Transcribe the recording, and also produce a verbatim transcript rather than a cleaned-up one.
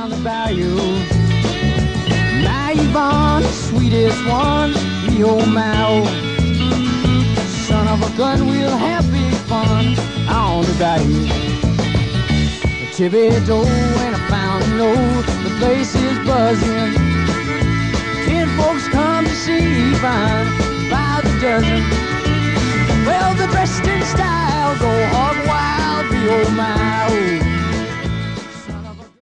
on the bayou. My Yvonne, the sweetest one, me oh my oh. Son of a gun, we'll have big fun on the bayou. Thibodeau and I found a note, the place is buzzing. Ten folks come to see Yvonne by the dozen. Well, they're dressed in style, go hog wild, be oh my oh.